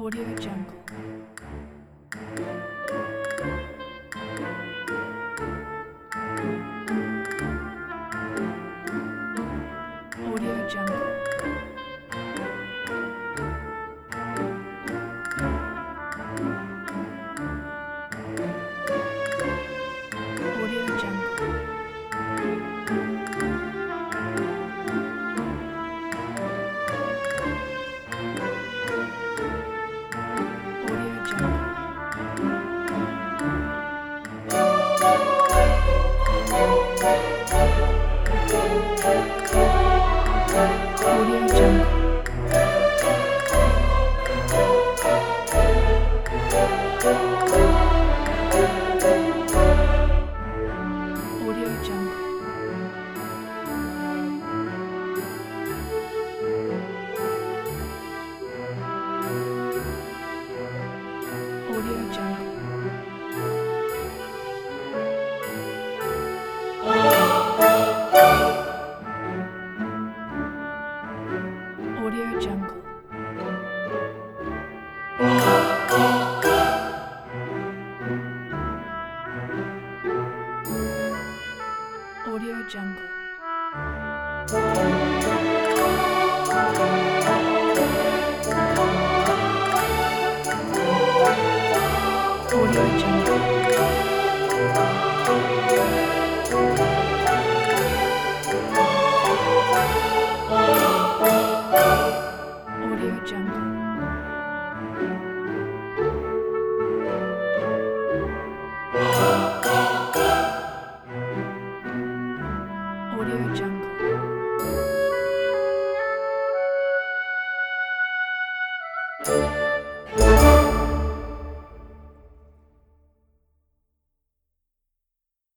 Audio Jungle. Audio Jungle. Audio Jungle. Audio Jungle. Audio Jungle. Audio Jungle. Audio Jungle. Audio Jungle. Audio Jungle. Audio Jungle. Audio Jungle. Audio Jungle.